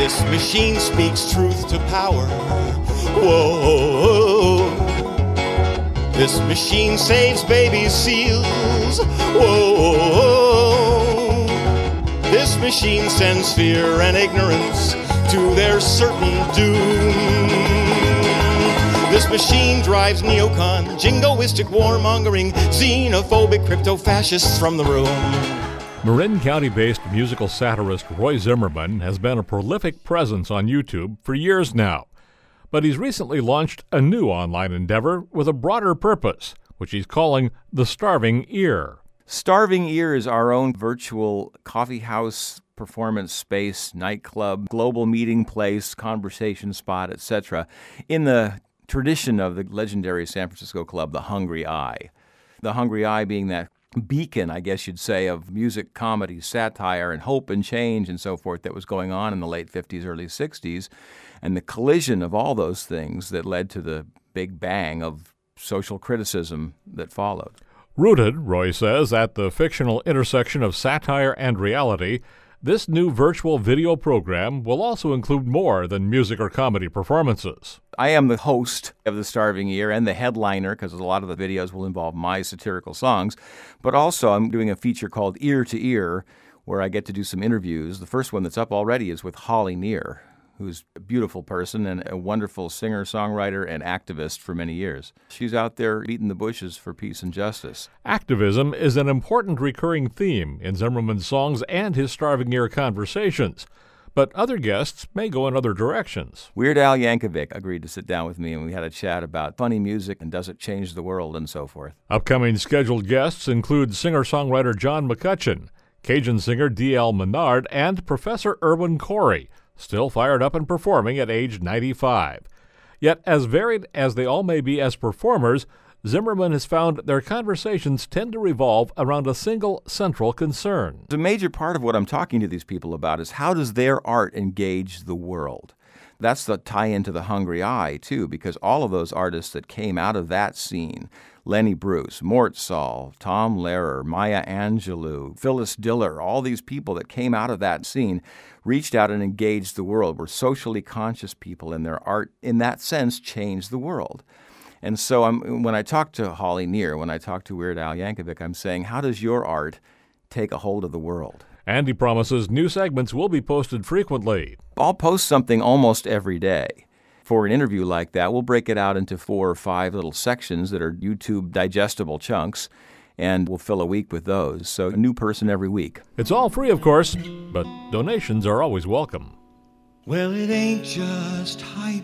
This machine speaks truth to power. Whoa. This machine saves baby seals. Whoa. This machine sends fear and ignorance to their certain doom. This machine drives neocon, jingoistic warmongering, xenophobic crypto-fascists from the room. Marin County-based musical satirist Roy Zimmerman has been a prolific presence on YouTube for years now. But he's recently launched a new online endeavor with a broader purpose, which he's calling The Starving Ear. Starving Ear is our own virtual coffee house, performance space, nightclub, global meeting place, conversation spot, etc., in the tradition of the legendary San Francisco club, The Hungry Eye. The Hungry Eye being that beacon, I guess you'd say, of music, comedy, satire, and hope and change and so forth that was going on in the late 50s, early 60s, and the collision of all those things that led to the big bang of social criticism that followed. Rooted, Roy says, at the fictional intersection of satire and reality, this new virtual video program will also include more than music or comedy performances. I am the host of The Starving Ear and the headliner, because a lot of the videos will involve my satirical songs, but also I'm doing a feature called Ear to Ear, where I get to do some interviews. The first one that's up already is with Holly Near, who's a beautiful person and a wonderful singer, songwriter, and activist for many years. She's out there beating the bushes for peace and justice. Activism is an important recurring theme in Zimmerman's songs and his Starving Ear conversations. But other guests may go in other directions. Weird Al Yankovic agreed to sit down with me, and we had a chat about funny music and does it change the world and so forth. Upcoming scheduled guests include singer-songwriter John McCutcheon, Cajun singer D.L. Menard, and Professor Irwin Corey, still fired up and performing at age 95. Yet, as varied as they all may be as performers, Zimmerman has found their conversations tend to revolve around a single central concern. The major part of what I'm talking to these people about is how does their art engage the world? That's the tie-in to The Hungry Eye, too, because all of those artists that came out of that scene, Lenny Bruce, Mort Saul, Tom Lehrer, Maya Angelou, Phyllis Diller, all these people that came out of that scene reached out and engaged the world, were socially conscious people, and their art, in that sense, changed the world. And so when I talk to Holly Near, when I talk to Weird Al Yankovic, I'm saying, how does your art take a hold of the world? And he promises new segments will be posted frequently. I'll post something almost every day. For an interview like that, we'll break it out into 4 or 5 little sections that are YouTube digestible chunks, and we'll fill a week with those. So a new person every week. It's all free, of course, but donations are always welcome. Well, it ain't just hype.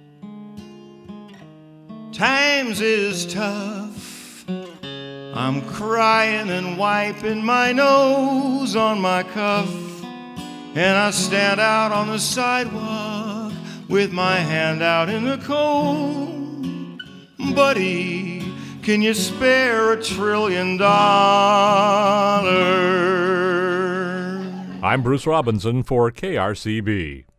Times is tough. I'm crying and wiping my nose on my cuff, and I stand out on the sidewalk with my hand out in the cold. Buddy, can you spare $1 trillion? I'm Bruce Robinson for KRCB.